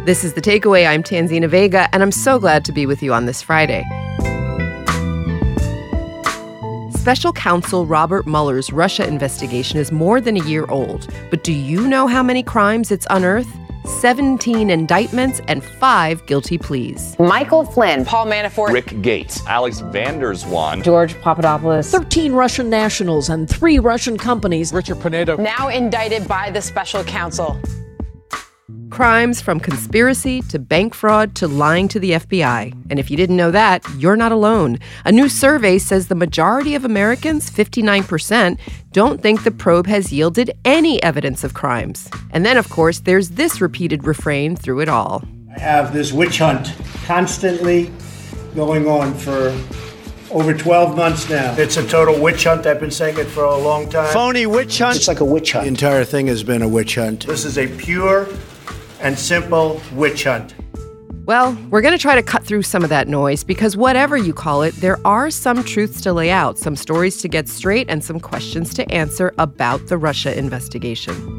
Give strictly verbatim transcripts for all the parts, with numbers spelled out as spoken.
This is The Takeaway. I'm Tanzina Vega, and I'm so glad to be with you on this Friday. Special counsel Robert Mueller's Russia investigation is more than a year old. But do you know how many crimes it's unearthed? seventeen indictments and five guilty pleas. Michael Flynn, Paul Manafort, Rick Gates, Alex van der Zwaan, George Papadopoulos, thirteen Russian nationals and three Russian companies. Richard Pinedo, now indicted by the special counsel. Crimes from conspiracy to bank fraud to lying to the F B I. And if you didn't know that, you're not alone. A new survey says the majority of Americans, fifty-nine percent, don't think the probe has yielded any evidence of crimes. And then, of course, there's this repeated refrain through it all. I have this witch hunt constantly going on for over twelve months now. It's a total witch hunt. I've been saying it for a long time. phony witch hunt. It's like a witch hunt. The entire thing has been a witch hunt. This is a pure and simple witch hunt. Well, we're going to try to cut through some of that noise because whatever you call it, there are some truths to lay out, some stories to get straight, and some questions to answer about the Russia investigation.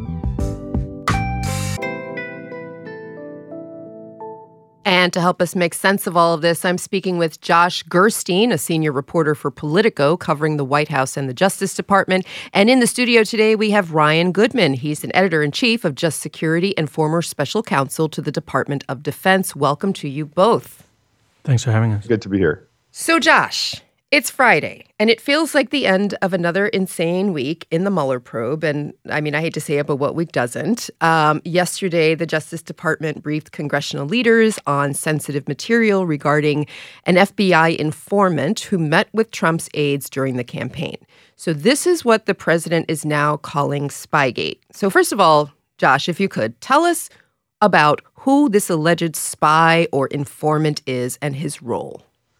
And to help us make sense of all of this, I'm speaking with Josh Gerstein, a senior reporter for Politico, covering the White House and the Justice Department. And in the studio today, we have Ryan Goodman. He's an editor-in-chief of Just Security and former special counsel to the Department of Defense. Welcome to you both. Thanks for having us. Good to be here. So, Josh, it's Friday, and it feels like the end of another insane week in the Mueller probe. And I mean, I hate to say it, but what week doesn't? Um, yesterday, the Justice Department briefed congressional leaders on sensitive material regarding an F B I informant who met with Trump's aides during the campaign. So this is what the president is now calling Spygate. So first of all, Josh, if you could, tell us about who this alleged spy or informant is and his role.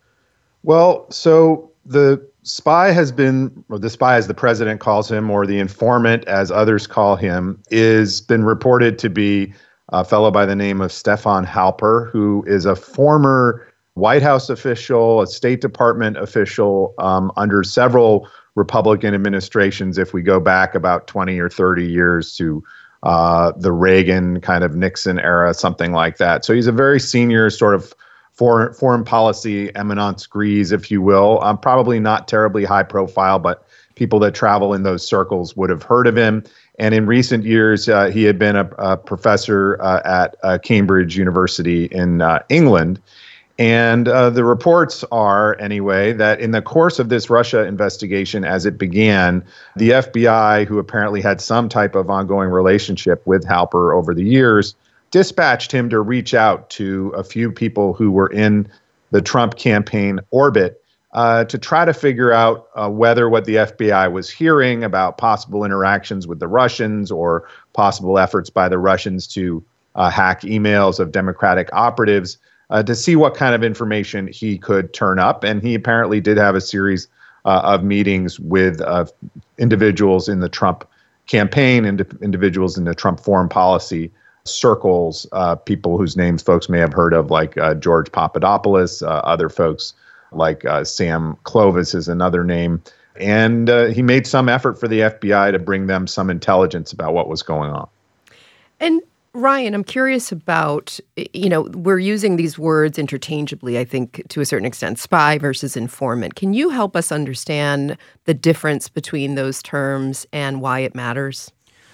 Well, so the spy has been, or the spy as the president calls him, or the informant as others call him, is been reported to be a fellow by the name of Stefan Halper, who is a former White House official, a State Department official um, under several Republican administrations, if we go back about twenty or thirty years to uh, the Reagan kind of Nixon era, something like that. So he's a very senior sort of Foreign, foreign policy eminence grise, if you will. Um, probably not terribly high profile, but people that travel in those circles would have heard of him. And in recent years, uh, he had been a, a professor uh, at uh, Cambridge University in uh, England. And uh, the reports are, anyway, that in the course of this Russia investigation, as it began, the F B I, who apparently had some type of ongoing relationship with Halper over the years, dispatched him to reach out to a few people who were in the Trump campaign orbit uh, to try to figure out uh, whether what the F B I was hearing about possible interactions with the Russians or possible efforts by the Russians to uh, hack emails of Democratic operatives, uh, to see what kind of information he could turn up. And he apparently did have a series uh, of meetings with uh, individuals in the Trump campaign and individuals in the Trump foreign policy circles, uh, people whose names folks may have heard of, like uh, George Papadopoulos, uh, other folks like uh, Sam Clovis is another name. And uh, he made some effort for the F B I to bring them some intelligence about what was going on. And Ryan, I'm curious about, you know, we're using these words interchangeably, I think, to a certain extent, spy versus informant. Can you help us understand the difference between those terms and why it matters?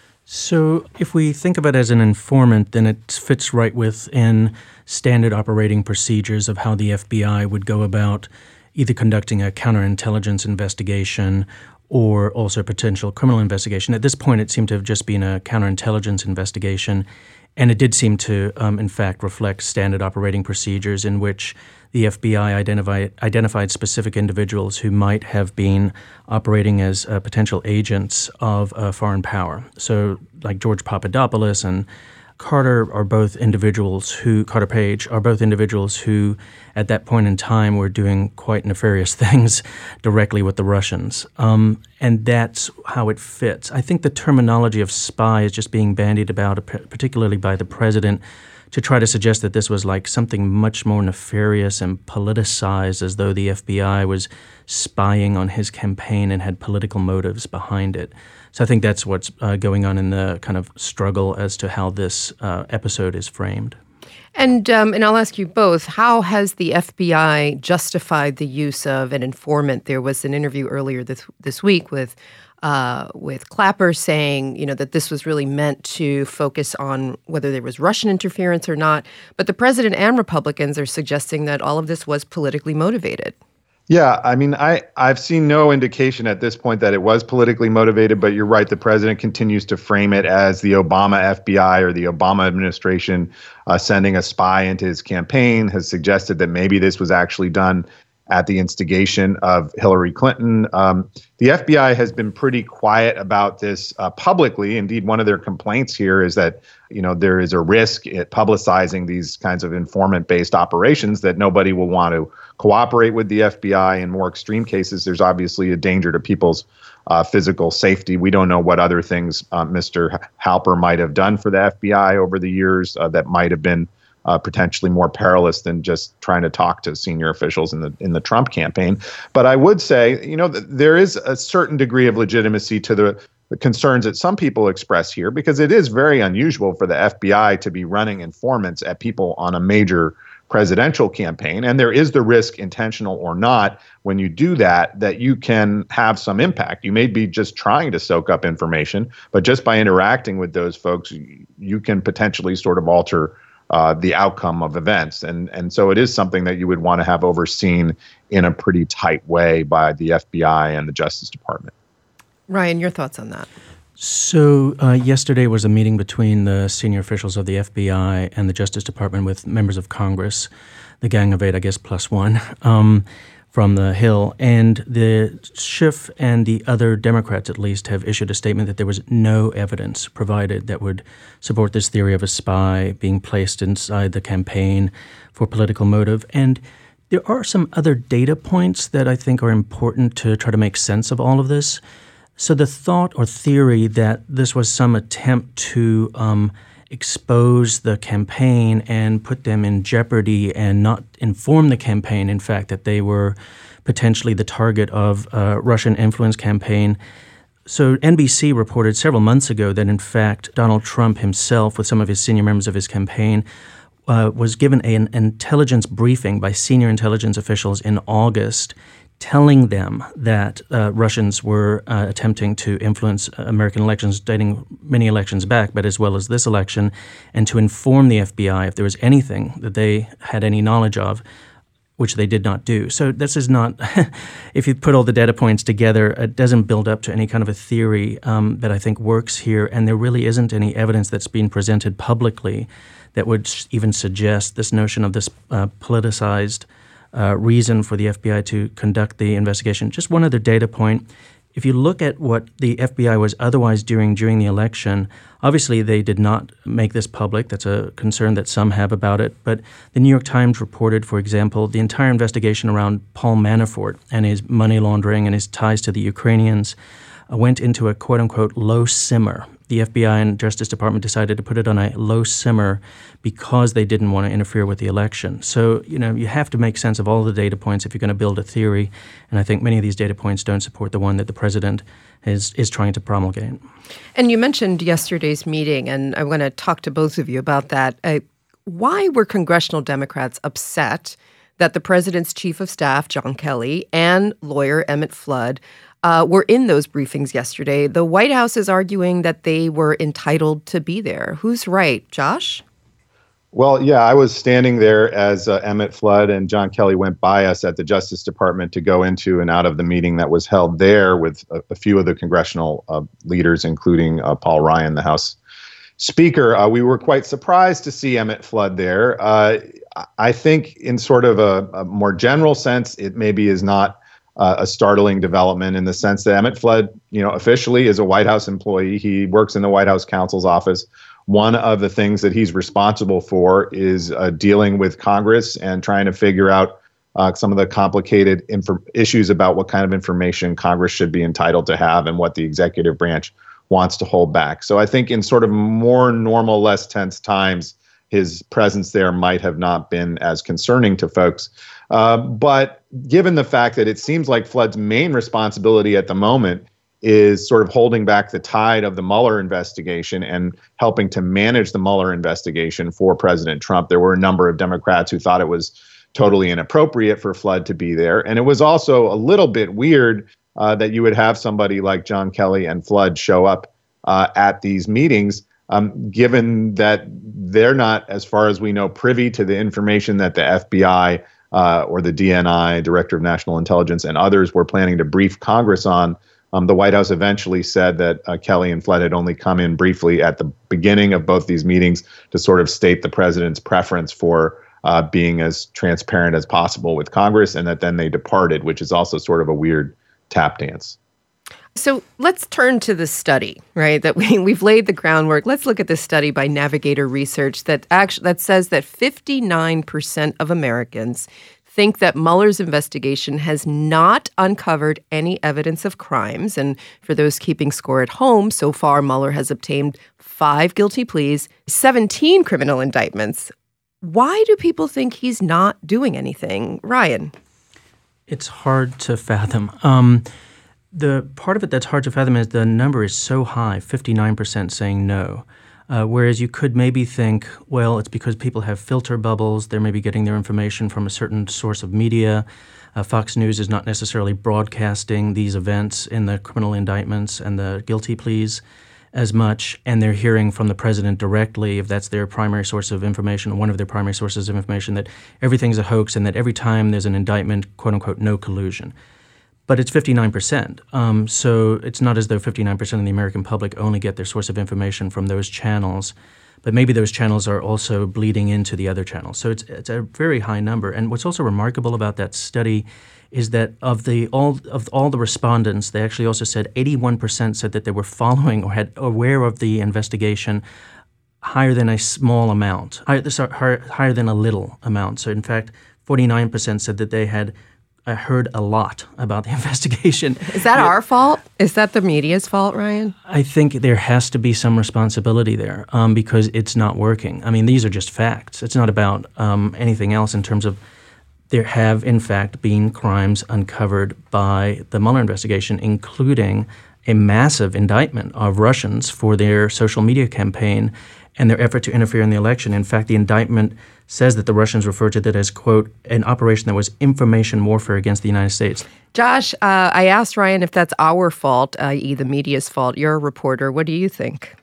So if we think of it as an informant, then it fits right within standard operating procedures of how the F B I would go about either conducting a counterintelligence investigation or also potential criminal investigation. At this point, it seemed to have just been a counterintelligence investigation, and it did seem to, um, in fact, reflect standard operating procedures in which the F B I identified, identified specific individuals who might have been operating as uh, potential agents of a foreign power. So like George Papadopoulos and Carter are both individuals who, Carter Page, are both individuals who at that point in time were doing quite nefarious things directly with the Russians. Um, and that's how it fits. I think the terminology of spy is just being bandied about, particularly by the president, to try to suggest that this was like something much more nefarious and politicized, as though the F B I was spying on his campaign and had political motives behind it. So I think that's what's uh, going on in the kind of struggle as to how this uh, episode is framed. And um, and I'll ask you both, how has the F B I justified the use of an informant? There was an interview earlier this this week with uh, with Clapper saying, you know, that this was really meant to focus on whether there was Russian interference or not. But the president and Republicans are suggesting that all of this was politically motivated. Yeah, I mean, I, I've seen no indication at this point that it was politically motivated, but you're right. The president continues to frame it as the Obama F B I or the Obama administration uh, sending a spy into his campaign, has suggested that maybe this was actually done at the instigation of Hillary Clinton. Um, the F B I has been pretty quiet about this uh, publicly. Indeed, one of their complaints here is that, you know, there is a risk at publicizing these kinds of informant-based operations that nobody will want to cooperate with the F B I. In more extreme cases, there's obviously a danger to people's uh, physical safety. We don't know what other things uh, Mister Halper might have done for the F B I over the years uh, that might have been Uh, potentially more perilous than just trying to talk to senior officials in the in the Trump campaign. But I would say, you know, th- there is a certain degree of legitimacy to the, the concerns that some people express here, because it is very unusual for the F B I to be running informants at people on a major presidential campaign. And there is the risk, intentional or not, when you do that, that you can have some impact. You may be just trying to soak up information, but just by interacting with those folks, you can potentially sort of alter Uh, the outcome of events. And and so it is something that you would want to have overseen in a pretty tight way by the F B I and the Justice Department. Ryan, your thoughts on that? So uh, yesterday was a meeting between the senior officials of the F B I and the Justice Department with members of Congress, the Gang of Eight, I guess, plus one, um, from the Hill. And the Schiff and the other Democrats, at least, have issued a statement that there was no evidence provided that would support this theory of a spy being placed inside the campaign for political motive. And there are some other data points that I think are important to try to make sense of all of this. So the thought or theory that this was some attempt to um, expose the campaign and put them in jeopardy and not inform the campaign, in fact, that they were potentially the target of a Russian influence campaign. So N B C reported several months ago that, in fact, Donald Trump himself, with some of his senior members of his campaign, uh, was given an intelligence briefing by senior intelligence officials in August, telling them that uh, Russians were uh, attempting to influence American elections, dating many elections back, but as well as this election, and to inform the F B I if there was anything that they had any knowledge of, which they did not do. So this is not, if you put all the data points together, it doesn't build up to any kind of a theory um, that I think works here, and there really isn't any evidence that's been presented publicly that would even suggest this notion of this uh, politicized Uh, reason for the F B I to conduct the investigation. Just one other data point. If you look at what the F B I was otherwise doing during the election, obviously they did not make this public. That's a concern that some have about it. But the New York Times reported, for example, the entire investigation around Paul Manafort and his money laundering and his ties to the Ukrainians uh, went into a quote-unquote low simmer. The F B I and Justice Department decided to put it on a low simmer because they didn't want to interfere with the election. So, you know, you have to make sense of all the data points if you're going to build a theory. And I think many of these data points don't support the one that the president is is trying to promulgate. And you mentioned yesterday's meeting, and I want to talk to both of you about that. Uh, why were congressional Democrats upset that the president's chief of staff, John Kelly, and lawyer Emmett Flood Uh, were in those briefings yesterday? The White House is arguing that they were entitled to be there. Who's right? Josh? Well, yeah, I was standing there as uh, Emmett Flood and John Kelly went by us at the Justice Department to go into and out of the meeting that was held there with a, a few of the congressional uh, leaders, including uh, Paul Ryan, the House Speaker. Uh, we were quite surprised to see Emmett Flood there. Uh, I think in sort of a, a more general sense, it maybe is not Uh, a startling development in the sense that Emmett Flood, you know, officially is a White House employee. He works in the White House counsel's office. One of the things that he's responsible for is uh, dealing with Congress and trying to figure out uh, some of the complicated inf- issues about what kind of information Congress should be entitled to have and what the executive branch wants to hold back. So I think in sort of more normal, less tense times, his presence there might have not been as concerning to folks. Uh, but given the fact that it seems like Flood's main responsibility at the moment is sort of holding back the tide of the Mueller investigation and helping to manage the Mueller investigation for President Trump. There were a number of Democrats who thought it was totally inappropriate for Flood to be there. And it was also a little bit weird uh, that you would have somebody like John Kelly and Flood show up uh, at these meetings, um, given that they're not, as far as we know, privy to the information that the F B I uh, or the D N I, Director of National Intelligence, and others were planning to brief Congress on. Um, the White House eventually said that uh, Kelly and Flood had only come in briefly at the beginning of both these meetings to sort of state the president's preference for uh, being as transparent as possible with Congress, and that then they departed, which is also sort of a weird tap dance. So let's turn to the study, right? That we, we've laid the groundwork. Let's look at this study by Navigator Research that actually that says that fifty-nine percent of Americans think that Mueller's investigation has not uncovered any evidence of crimes. And for those keeping score at home, so far Mueller has obtained five guilty pleas, seventeen criminal indictments. Why do people think he's not doing anything? Ryan? It's hard to fathom. Um, the part of it that's hard to fathom is the number is so high, fifty-nine percent saying no. Uh, whereas you could maybe think, well, it's because people have filter bubbles. They're maybe getting their information from a certain source of media. Uh, Fox News is not necessarily broadcasting these events in the criminal indictments and the guilty pleas as much, and they're hearing from the president directly, if that's their primary source of information, one of their primary sources of information, that everything's a hoax and that every time there's an indictment, quote-unquote, no collusion. But it's fifty-nine percent. Um, so it's not as though fifty-nine percent of the American public only get their source of information from those channels, but maybe those channels are also bleeding into the other channels. So it's it's a very high number. And what's also remarkable about that study is that of the all of all the respondents, they actually also said eighty-one percent said that they were following or had aware of the investigation higher than a small amount, higher, sorry, higher than a little amount. So in fact, forty-nine percent said that they had I heard a lot about the investigation. Is that our fault? Is that the media's fault, Ryan? I think there has to be some responsibility there um, because it's not working. I mean, these are just facts. It's not about um, anything else in terms of there have, in fact, been crimes uncovered by the Mueller investigation, including a massive indictment of Russians for their social media campaign and their effort to interfere in the election. In fact, the indictment says that the Russians referred to that as, quote, an operation that was information warfare against the United States. Josh, uh, I asked Ryan if that's our fault, that is the media's fault. You're a reporter. What do you think?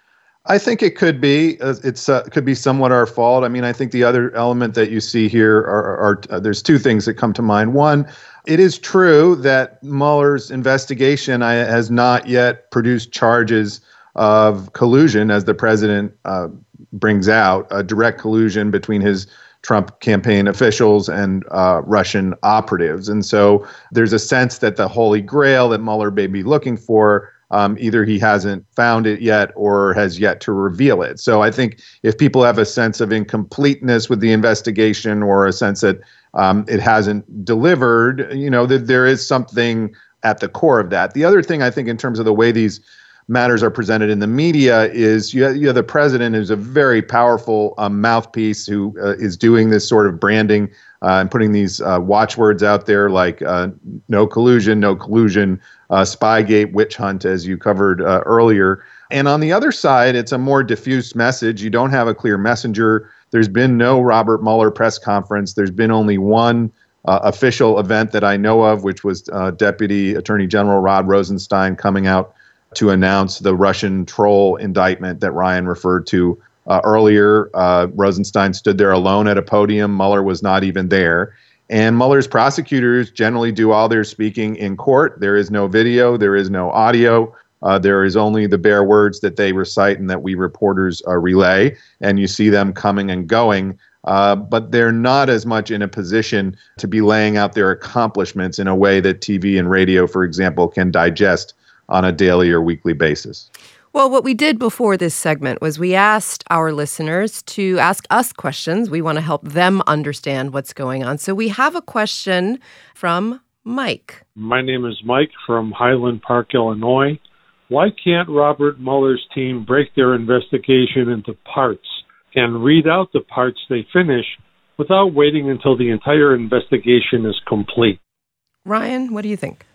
I think it could be. Uh, it's uh, could be somewhat our fault. I mean, I think the other element that you see here are, are uh, there's two things that come to mind. One, it is true that Mueller's investigation uh, has not yet produced charges of collusion, as the president uh, brings out, a direct collusion between his Trump campaign officials and uh, Russian operatives. And so there's a sense that the holy grail that Mueller may be looking for, um, either he hasn't found it yet or has yet to reveal it. So I think if people have a sense of incompleteness with the investigation or a sense that um, it hasn't delivered, you know, that there is something at the core of that. The other thing I think in terms of the way these matters are presented in the media is you have, you have the president who's a very powerful um, mouthpiece who uh, is doing this sort of branding uh, and putting these uh, watchwords out there like uh, no collusion, no collusion, uh, Spygate, witch hunt, as you covered uh, earlier. And on the other side, it's a more diffuse message. You don't have a clear messenger. There's been no Robert Mueller press conference. There's been only one uh, official event that I know of, which was uh, Deputy Attorney General Rod Rosenstein coming out to announce the Russian troll indictment that Ryan referred to uh, earlier. Uh, Rosenstein stood there alone at a podium. Mueller was not even there. And Mueller's prosecutors generally do all their speaking in court. There is no video. There is no audio. Uh, there is only the bare words that they recite and that we reporters uh, relay. And you see them coming and going. Uh, but they're not as much in a position to be laying out their accomplishments in a way that T V and radio, for example, can digest on a daily or weekly basis. Well, what we did before this segment was we asked our listeners to ask us questions. We want to help them understand what's going on. So we have a question from Mike. My name is Mike from Highland Park, Illinois. Why can't Robert Mueller's team break their investigation into parts and read out the parts they finish without waiting until the entire investigation is complete? Ryan, what do you think?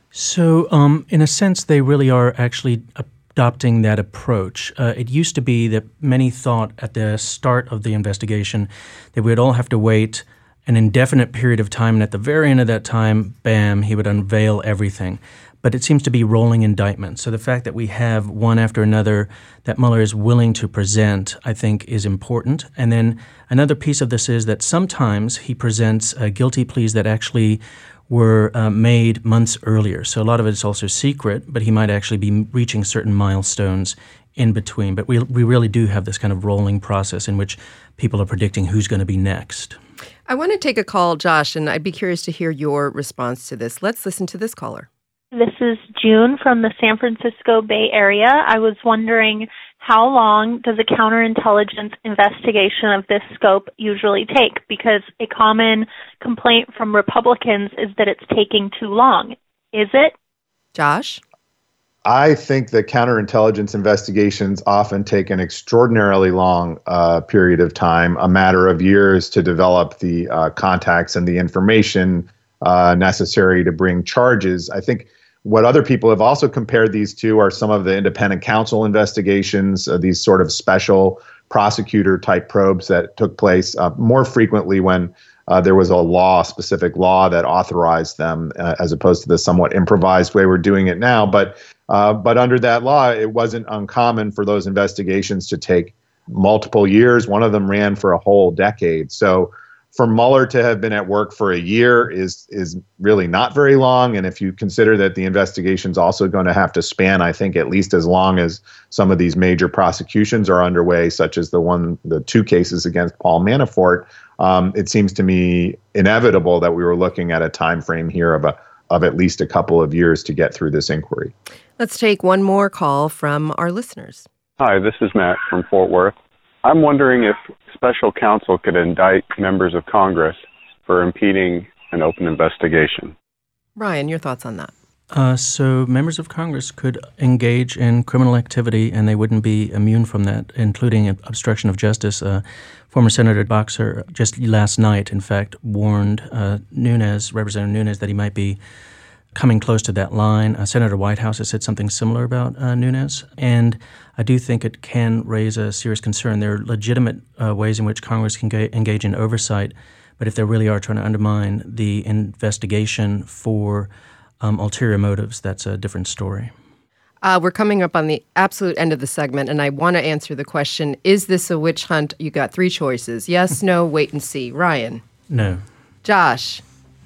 So, um, in a sense, they really are actually adopting that approach. Uh, it used to be that many thought at the start of the investigation that we would all have to wait an indefinite period of time, and at the very end of that time, bam, he would unveil everything. But it seems to be rolling indictments. So the fact that we have one after another that Mueller is willing to present, I think, is important. And then another piece of this is that sometimes he presents uh, guilty pleas that actually were uh, made months earlier. So a lot of it is also secret, but he might actually be reaching certain milestones in between. But we we really do have this kind of rolling process in which people are predicting who's going to be next. I want to take a call, Josh, and I'd be curious to hear your response to this. Let's listen to this caller. This is June from the San Francisco Bay Area. I was wondering, how long does a counterintelligence investigation of this scope usually take? Because a common complaint from Republicans is that it's taking too long. Is it? Josh? I think that counterintelligence investigations often take an extraordinarily long uh, period of time, a matter of years to develop the uh, contacts and the information uh, necessary to bring charges. I think what other people have also compared these to are some of the independent counsel investigations, uh, these sort of special prosecutor type probes that took place uh, more frequently when uh, there was a law, specific law that authorized them, uh, as opposed to the somewhat improvised way we're doing it now. But uh, but under that law, it wasn't uncommon for those investigations to take multiple years. One of them ran for a whole decade. So for Mueller to have been at work for a year is is really not very long. And if you consider that the investigation's also going to have to span, I think, at least as long as some of these major prosecutions are underway, such as the one, the two cases against Paul Manafort, um, it seems to me inevitable that we were looking at a time frame here of a of at least a couple of years to get through this inquiry. Let's take one more call from our listeners. Hi, this is Matt from Fort Worth. I'm wondering if special counsel could indict members of Congress for impeding an open investigation. Ryan, your thoughts on that? Uh, so members of Congress could engage in criminal activity, and they wouldn't be immune from that, including obstruction of justice. Uh, former Senator Boxer just last night, in fact, warned uh, Nunes, Representative Nunes, that he might be coming close to that line. Uh, Senator Whitehouse has said something similar about uh, Nunes, and I do think it can raise a serious concern. There are legitimate uh, ways in which Congress can ga- engage in oversight, but if they really are trying to undermine the investigation for um, ulterior motives, that's a different story. Uh, we're coming up on the absolute end of the segment, and I want to answer the question, is this a witch hunt? You got three choices. Yes, no, wait and see. Ryan? No. Josh?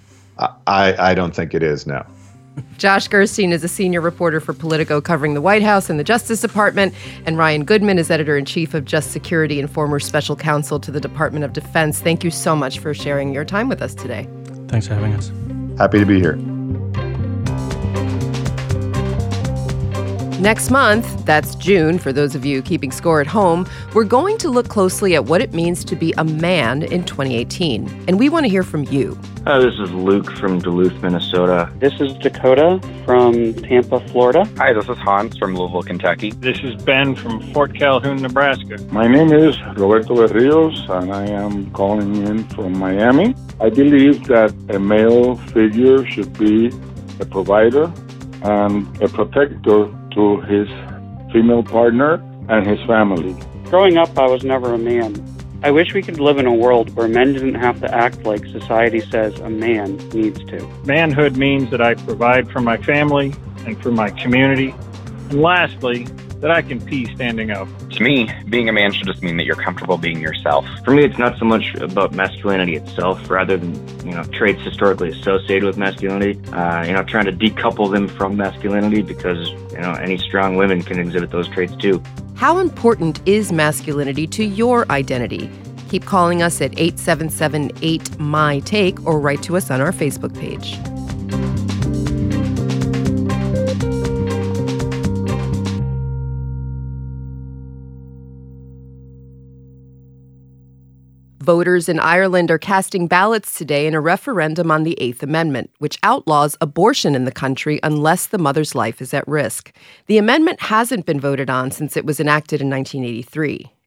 I, I don't think it is, no. Josh Gerstein is a senior reporter for Politico covering the White House and the Justice Department, and Ryan Goodman is editor-in-chief of Just Security and former special counsel to the Department of Defense. Thank you so much for sharing your time with us today. Thanks for having us. Happy to be here. Next month, that's June, for those of you keeping score at home, we're going to look closely at what it means to be a man in twenty eighteen. And we want to hear from you. Uh, this is Luke from Duluth, Minnesota. This is Dakota from Tampa, Florida. Hi, this is Hans from Louisville, Kentucky. This is Ben from Fort Calhoun, Nebraska. My name is Roberto Berrios, and I am calling in from Miami. I believe that a male figure should be a provider and a protector to his female partner and his family. Growing up, I was never a man. I wish we could live in a world where men didn't have to act like society says a man needs to. Manhood means that I provide for my family and for my community. And lastly, that I can pee standing up. To me, being a man should just mean that you're comfortable being yourself. For me, it's not so much about masculinity itself, rather than, you know, traits historically associated with masculinity. Uh, you know, trying to decouple them from masculinity because, you know, any strong women can exhibit those traits too. How important is masculinity to your identity? Keep calling us at eight seven seven eight M Y T A K E or write to us on our Facebook page. Voters in Ireland are casting ballots today in a referendum on the Eighth Amendment, which outlaws abortion in the country unless the mother's life is at risk. The amendment hasn't been voted on since it was enacted in nineteen eighty-three.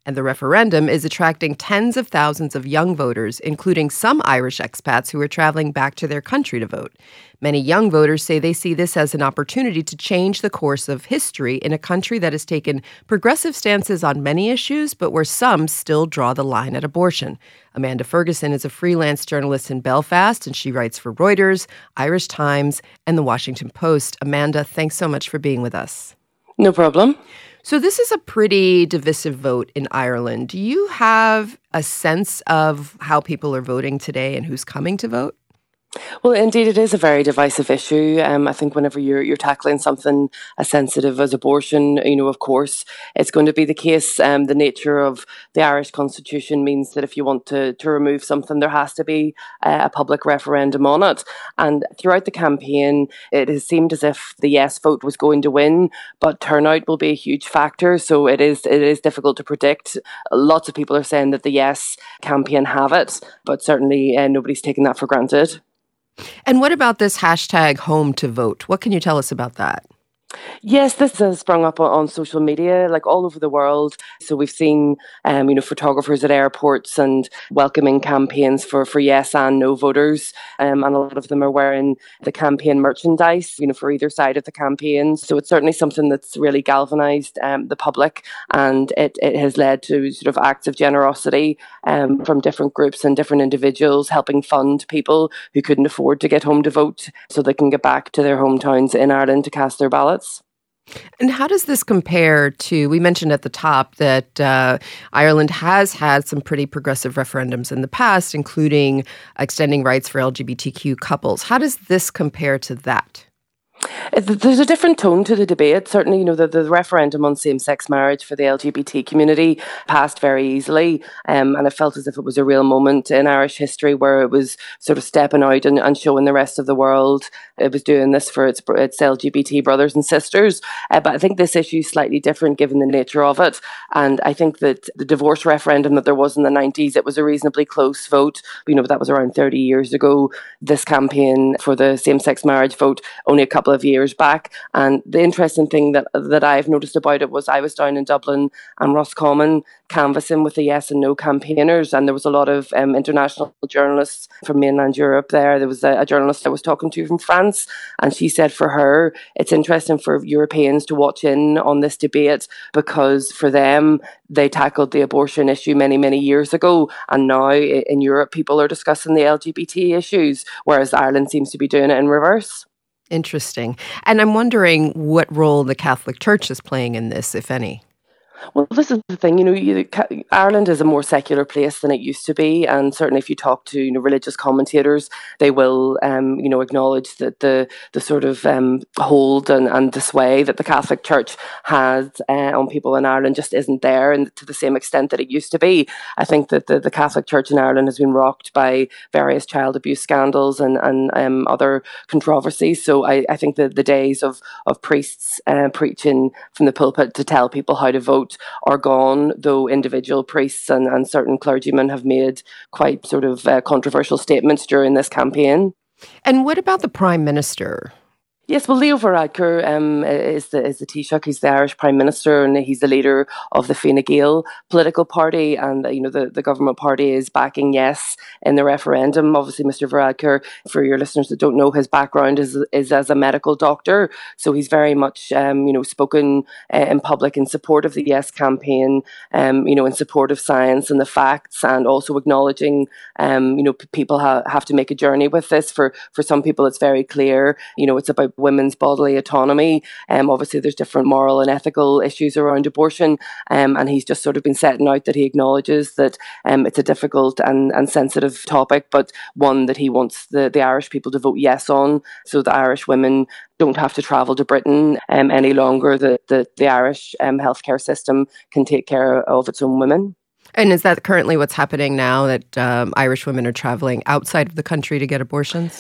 And the referendum is attracting tens of thousands of young voters, including some Irish expats who are traveling back to their country to vote. Many young voters say they see this as an opportunity to change the course of history in a country that has taken progressive stances on many issues, but where some still draw the line at abortion. Amanda Ferguson is a freelance journalist in Belfast, and she writes for Reuters, Irish Times, and The Washington Post. Amanda, thanks so much for being with us. No problem. So this is a pretty divisive vote in Ireland. Do you have a sense of how people are voting today and who's coming to vote? Well, indeed, it is a very divisive issue. Um, I think whenever you're you're tackling something as sensitive as abortion, you know, of course, it's going to be the case. Um, the nature of the Irish Constitution means that if you want to to remove something, there has to be uh, a public referendum on it. And throughout the campaign, it has seemed as if the yes vote was going to win, but turnout will be a huge factor. So it is it is difficult to predict. Lots of people are saying that the yes campaign have it, but certainly uh, nobody's taking that for granted. And what about this hashtag home to vote? What can you tell us about that? Yes, this has sprung up on social media, like all over the world. So we've seen, um, you know, photographers at airports and welcoming campaigns for, for yes and no voters. Um, and a lot of them are wearing the campaign merchandise, you know, for either side of the campaign. So it's certainly something that's really galvanised um, the public, and it, it has led to sort of acts of generosity um, from different groups and different individuals helping fund people who couldn't afford to get home to vote so they can get back to their hometowns in Ireland to cast their ballots. And how does this compare to, we mentioned at the top that uh, Ireland has had some pretty progressive referendums in the past, including extending rights for L G B T Q couples. How does this compare to that? There's a different tone to the debate. Certainly, you know, the, the referendum on same-sex marriage for the L G B T community passed very easily. Um, and it felt as if it was a real moment in Irish history where it was sort of stepping out and, and showing the rest of the world it was doing this for its, its L G B T brothers and sisters. Uh, but I think this issue is slightly different given the nature of it. And I think that the divorce referendum that there was in the nineties, it was a reasonably close vote. You know, that was around thirty years ago. This campaign for the same-sex marriage vote, only a couple of years back. And the interesting thing that that I've noticed about it was I was down in Dublin and Roscommon canvassing with the yes and no campaigners, and there was a lot of um, international journalists from mainland Europe there. There was a, a journalist I was talking to from France, and she said for her it's interesting for Europeans to watch in on this debate because for them they tackled the abortion issue many many years ago, and now in Europe people are discussing the L G B T issues, whereas Ireland seems to be doing it in reverse. Interesting. And I'm wondering what role the Catholic Church is playing in this, if any. Well, this is the thing, you know, you, Ireland is a more secular place than it used to be, and certainly if you talk to, you know, religious commentators, they will, um, you know, acknowledge that the the sort of um, hold and, and the sway that the Catholic Church has uh, on people in Ireland just isn't there, and to the same extent that it used to be. I think that the, the Catholic Church in Ireland has been rocked by various child abuse scandals and, and um, other controversies, so I, I think that the days of, of priests uh, preaching from the pulpit to tell people how to vote are gone, though individual priests and, and certain clergymen have made quite sort of uh, controversial statements during this campaign. And what about the Prime Minister? Yes, well, Leo Varadkar um, is the is the Taoiseach. He's the Irish Prime Minister, and he's the leader of the Fine Gael political party. And you know, the, the government party is backing yes in the referendum. Obviously, Mister Varadkar, for your listeners that don't know, his background is is as a medical doctor, so he's very much um, you know spoken uh, in public in support of the yes campaign. Um, you know, in support of science and the facts, and also acknowledging um, you know p- people ha- have to make a journey with this. For for some people, it's very clear. You know, it's about women's bodily autonomy. Um, obviously, there's different moral and ethical issues around abortion, um, and he's just sort of been setting out that he acknowledges that um, it's a difficult and, and sensitive topic, but one that he wants the, the Irish people to vote yes on, so the Irish women don't have to travel to Britain um, any longer, that the, the Irish um, healthcare system can take care of its own women. And is that currently what's happening now, that um, Irish women are traveling outside of the country to get abortions?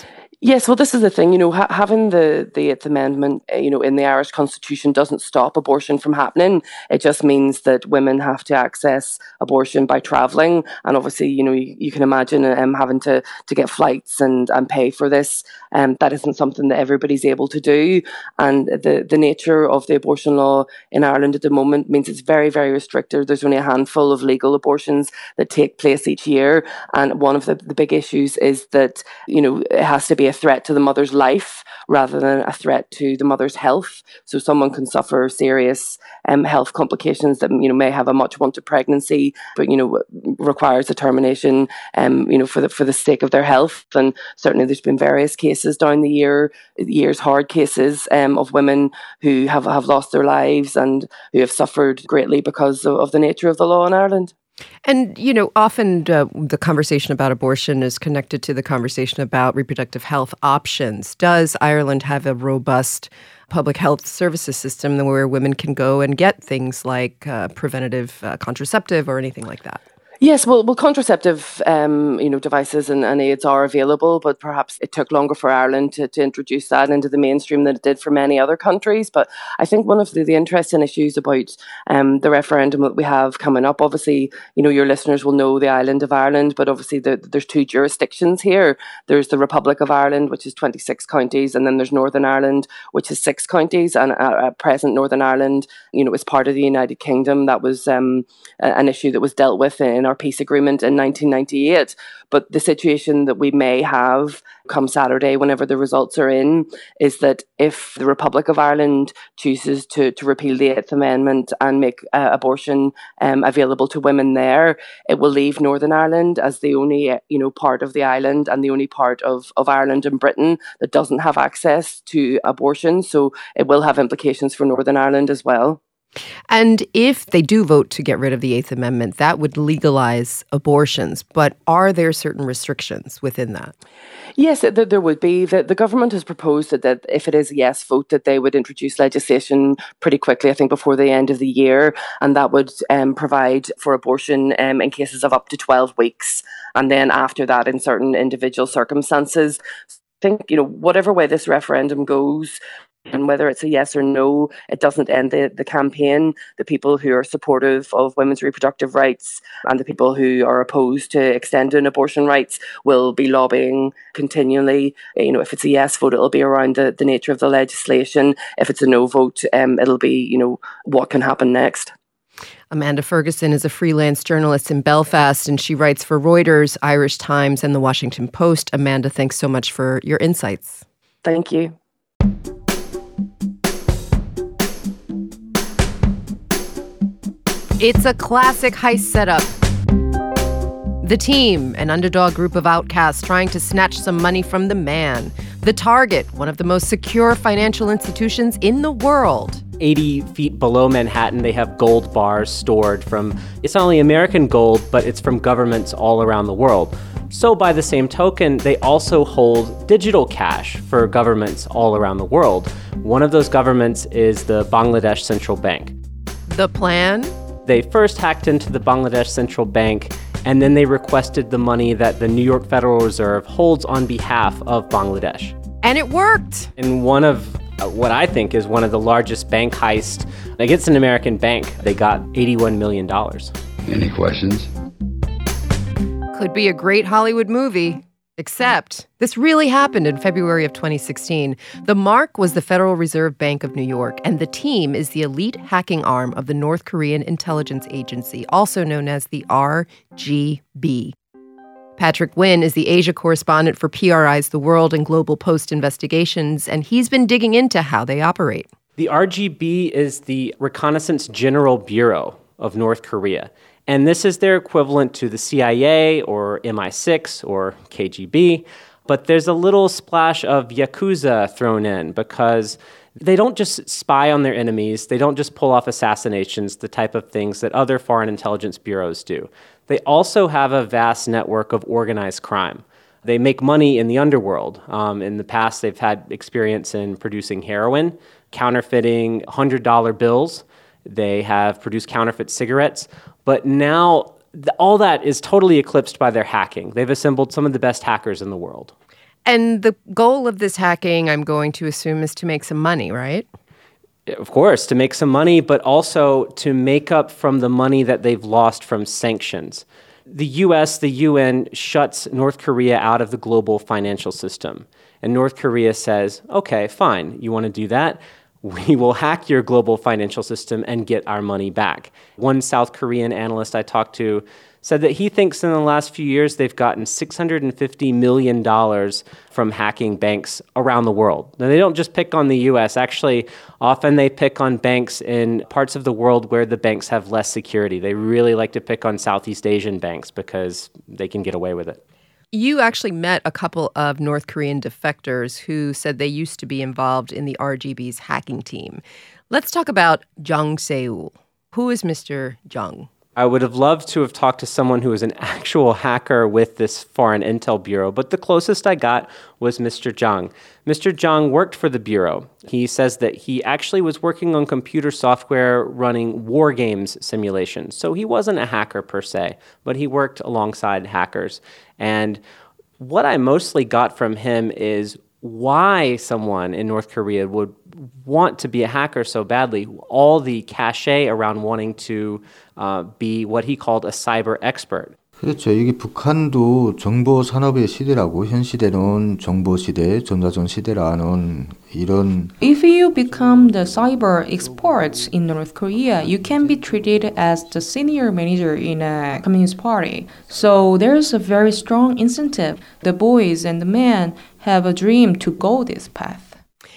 Yes, well, this is the thing, you know, ha- having the, the Eighth Amendment, uh, you know, in the Irish Constitution doesn't stop abortion from happening. It just means that women have to access abortion by travelling. And obviously, you know, you, you can imagine um, having to, to get flights and, and pay for this. Um, that isn't something that everybody's able to do. And the, the nature of the abortion law in Ireland at the moment means it's very, very restricted. There's only a handful of legal abortions that take place each year. And one of the, the big issues is that, you know, it has to be a threat to the mother's life rather than a threat to the mother's health. So someone can suffer serious um, health complications that, you know, may have a much wanted pregnancy, but, you know, requires a termination, um, you know, for the for the sake of their health. And certainly there's been various cases down the year, years, hard cases um, of women who have, have lost their lives and who have suffered greatly because of, of the nature of the law in Ireland. And, you know, often uh, the conversation about abortion is connected to the conversation about reproductive health options. Does Ireland have a robust public health services system where women can go and get things like uh, preventative uh, contraceptive or anything like that? Yes, well, well, contraceptive, um, you know, devices and, and aids are available, but perhaps it took longer for Ireland to, to introduce that into the mainstream than it did for many other countries. But I think one of the, the interesting issues about um, the referendum that we have coming up, obviously, you know, your listeners will know the island of Ireland, but obviously the, there's two jurisdictions here. There's the Republic of Ireland, which is twenty-six counties, and then there's Northern Ireland, which is six counties. And at, at present, Northern Ireland, you know, is part of the United Kingdom. That was um, an issue that was dealt with in our peace agreement in nineteen ninety-eight. But the situation that we may have come Saturday, whenever the results are in, is that if the Republic of Ireland chooses to, to repeal the Eighth Amendment and make uh, abortion um, available to women there, it will leave Northern Ireland as the only, you know, part of the island and the only part of, of Ireland and Britain that doesn't have access to abortion. So it will have implications for Northern Ireland as well. And if they do vote to get rid of the Eighth Amendment, that would legalize abortions. But are there certain restrictions within that? Yes, there would be. The, the government has proposed that, that if it is a yes vote, that they would introduce legislation pretty quickly, I think before the end of the year. And that would um, provide for abortion um, in cases of up to twelve weeks. And then after that, in certain individual circumstances. I think, you know, whatever way this referendum goes, and whether it's a yes or no, it doesn't end the, the campaign. The people who are supportive of women's reproductive rights and the people who are opposed to extending abortion rights will be lobbying continually. You know, if it's a yes vote, it'll be around the, the nature of the legislation. If it's a no vote, um, it'll be, you know, what can happen next. Amanda Ferguson is a freelance journalist in Belfast, and she writes for Reuters, Irish Times, and The Washington Post. Amanda, thanks so much for your insights. Thank you. It's a classic heist setup. The Team, an underdog group of outcasts trying to snatch some money from the man. The Target, one of the most secure financial institutions in the world. eighty feet below Manhattan, they have gold bars stored from, it's not only American gold, but it's from governments all around the world. So by the same token, they also hold digital cash for governments all around the world. One of those governments is the Bangladesh Central Bank. The plan? They first hacked into the Bangladesh Central Bank, and then they requested the money that the New York Federal Reserve holds on behalf of Bangladesh. And it worked. In one of uh, what I think is one of the largest bank heists against an American bank, they got eighty-one million dollars. Any questions? Could be a great Hollywood movie. Except this really happened in February of twenty sixteen. The Mark was the Federal Reserve Bank of New York, and the Team is the elite hacking arm of the North Korean intelligence agency, also known as the R G B. Patrick Wynn is the Asia correspondent for P R I's The World and Global Post Investigations, and he's been digging into how they operate. The R G B is the Reconnaissance General Bureau of North Korea. And this is their equivalent to the C I A or M I six or K G B. But there's a little splash of Yakuza thrown in because they don't just spy on their enemies. They don't just pull off assassinations, the type of things that other foreign intelligence bureaus do. They also have a vast network of organized crime. They make money in the underworld. Um, in the past, they've had experience in producing heroin, counterfeiting one hundred dollar bills. They have produced counterfeit cigarettes. But now th- all that is totally eclipsed by their hacking. They've assembled some of the best hackers in the world. And the goal of this hacking, I'm going to assume, is to make some money, right? Of course, to make some money, but also to make up from the money that they've lost from sanctions. The U S, the U N, shuts North Korea out of the global financial system. And North Korea says, okay, fine, you want to do that? We will hack your global financial system and get our money back. One South Korean analyst I talked to said that he thinks in the last few years they've gotten six hundred fifty million dollars from hacking banks around the world. Now, they don't just pick on the U S. Actually, often they pick on banks in parts of the world where the banks have less security. They really like to pick on Southeast Asian banks because they can get away with it. You actually met a couple of North Korean defectors who said they used to be involved in the R G B's hacking team. Let's talk about Jung Se-ul. Who is Mister Jung? I would have loved to have talked to someone who was an actual hacker with this Foreign Intel Bureau, but the closest I got was Mister Jung. Mister Jung worked for the Bureau. He says that he actually was working on computer software running war games simulations. So he wasn't a hacker per se, but he worked alongside hackers. And what I mostly got from him is why someone in North Korea would want to be a hacker so badly, all the cachet around wanting to uh, be what he called a cyber expert. 그렇죠. 이게 북한도 정보 산업의 시대라고 현 시대는 정보 시대, 전자전 시대라는 이런. If you become the cyber expert in North Korea, you can be treated as the senior manager in a communist party. So there's a very strong incentive. The boys and the men have a dream to go this path.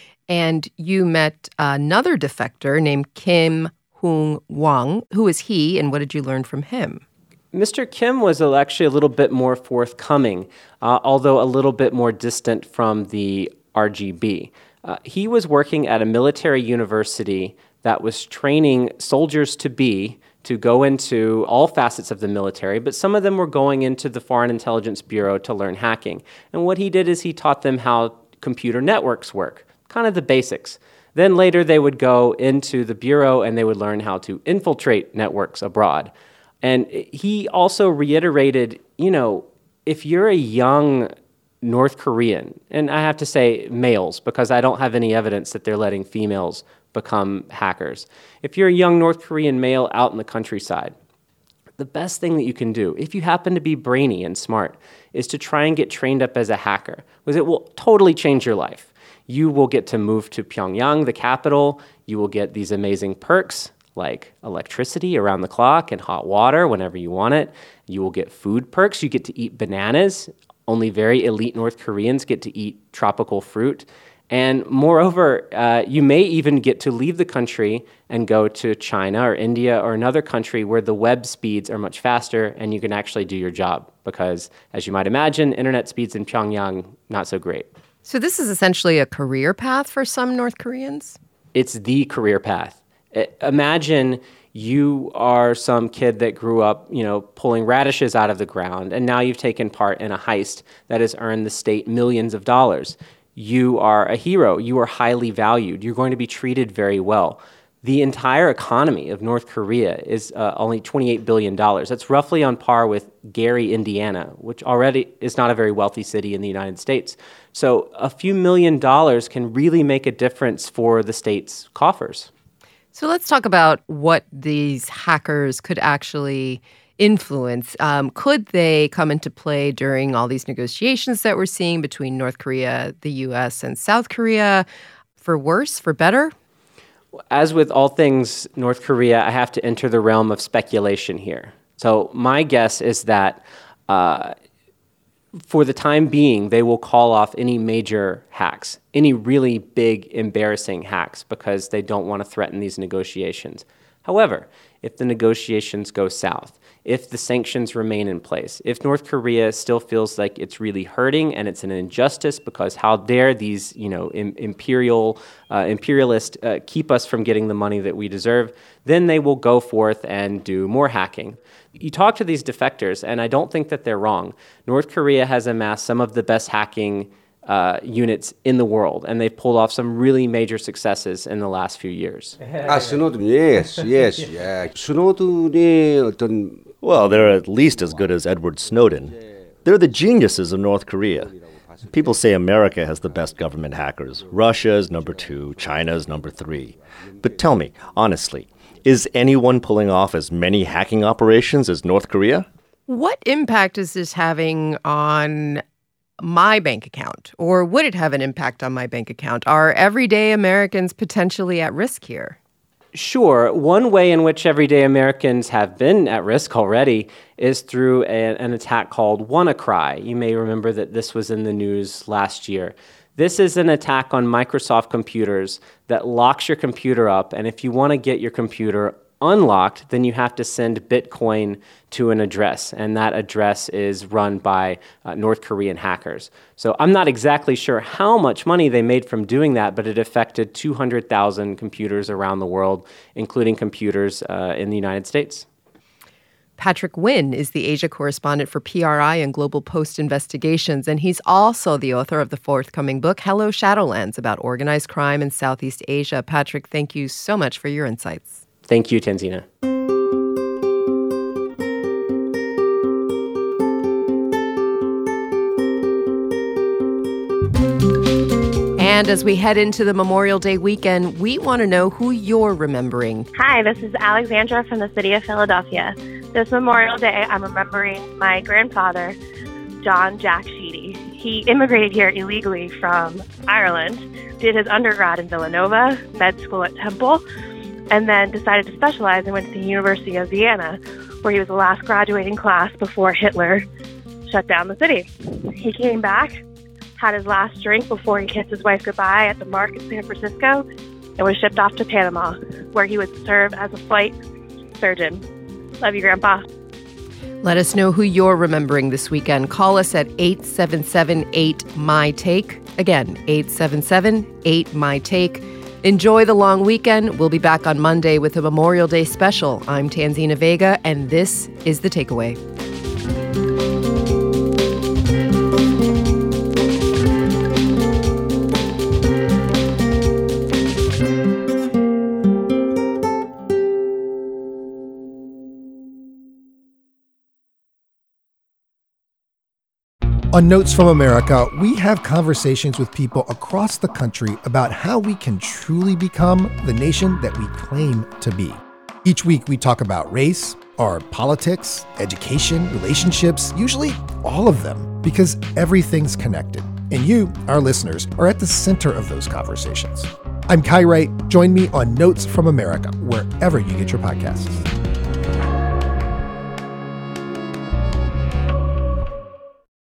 And you met another defector named Kim Hung Wang. Who is he, and what did you learn from him? Mister Kim was actually a little bit more forthcoming, uh, although a little bit more distant from the R G B. Uh, he was working at a military university that was training soldiers-to-be to go into all facets of the military, but some of them were going into the Foreign Intelligence Bureau to learn hacking. And what he did is he taught them how computer networks work, kind of the basics. Then later they would go into the Bureau and they would learn how to infiltrate networks abroad. And he also reiterated, you know, if you're a young North Korean, and I have to say males because I don't have any evidence that they're letting females become hackers. If you're a young North Korean male out in the countryside, the best thing that you can do, if you happen to be brainy and smart, is to try and get trained up as a hacker, because it will totally change your life. You will get to move to Pyongyang, the capital. You will get these amazing perks like electricity around the clock and hot water whenever you want it. You will get food perks. You get to eat bananas. Only very elite North Koreans get to eat tropical fruit. And moreover, uh, you may even get to leave the country and go to China or India or another country where the web speeds are much faster and you can actually do your job because, as you might imagine, internet speeds in Pyongyang, not so great. So this is essentially a career path for some North Koreans? It's the career path. Imagine you are some kid that grew up, you know, pulling radishes out of the ground, and now you've taken part in a heist that has earned the state millions of dollars. You are a hero. You are highly valued. You're going to be treated very well. The entire economy of North Korea is uh, only twenty-eight billion dollars. That's roughly on par with Gary, Indiana, which already is not a very wealthy city in the United States. So a few million dollars can really make a difference for the state's coffers. So let's talk about what these hackers could actually influence. Um, could they come into play during all these negotiations that we're seeing between North Korea, the U S, and South Korea, for worse, for better? As with all things North Korea, I have to enter the realm of speculation here. So my guess is that uh, for the time being, they will call off any major hacks, any really big, embarrassing hacks, because they don't want to threaten these negotiations. However, if the negotiations go south, if the sanctions remain in place, if North Korea still feels like it's really hurting and it's an injustice because how dare these, you know, im- imperial uh, imperialists uh, keep us from getting the money that we deserve, then they will go forth and do more hacking. You talk to these defectors, and I don't think that they're wrong. North Korea has amassed some of the best hacking uh, units in the world, and they've pulled off some really major successes in the last few years. Ah, Snowden, yes, yes, yeah. Snowden의 어떤 Well, they're at least as good as Edward Snowden. They're the geniuses of North Korea. People say America has the best government hackers. Russia is number two, China is number three. But tell me, honestly, is anyone pulling off as many hacking operations as North Korea? What impact is this having on my bank account? Or would it have an impact on my bank account? Are everyday Americans potentially at risk here? Sure. One way in which everyday Americans have been at risk already is through a, an attack called WannaCry. You may remember that this was in the news last year. This is an attack on Microsoft computers that locks your computer up, and if you want to get your computer unlocked, then you have to send Bitcoin to an address, and that address is run by uh, North Korean hackers. So I'm not exactly sure how much money they made from doing that, but it affected two hundred thousand computers around the world, including computers uh, in the United States. Patrick Nguyen is the Asia correspondent for P R I and Global Post Investigations, and he's also the author of the forthcoming book, Hello Shadowlands, about organized crime in Southeast Asia. Patrick, thank you so much for your insights. Thank you, Tanzina. And as we head into the Memorial Day weekend, we want to know who you're remembering. Hi, this is Alexandra from the city of Philadelphia. This Memorial Day, I'm remembering my grandfather, John Jack Sheedy. He immigrated here illegally from Ireland, did his undergrad in Villanova, med school at Temple, and then decided to specialize and went to the University of Vienna, where he was the last graduating class before Hitler shut down the city. He came back, had his last drink before he kissed his wife goodbye at the Mark in San Francisco, and was shipped off to Panama, where he would serve as a flight surgeon. Love you, Grandpa. Let us know who you're remembering this weekend. Call us at eight seven seven eight M Y Take. Again, eight seven seven eight M Y Take. Enjoy the long weekend. We'll be back on Monday with a Memorial Day special. I'm Tanzina Vega, and this is The Takeaway. On Notes from America, we have conversations with people across the country about how we can truly become the nation that we claim to be. Each week, we talk about race, our politics, education, relationships, usually all of them, because everything's connected. And you, our listeners, are at the center of those conversations. I'm Kai Wright. Join me on Notes from America, wherever you get your podcasts.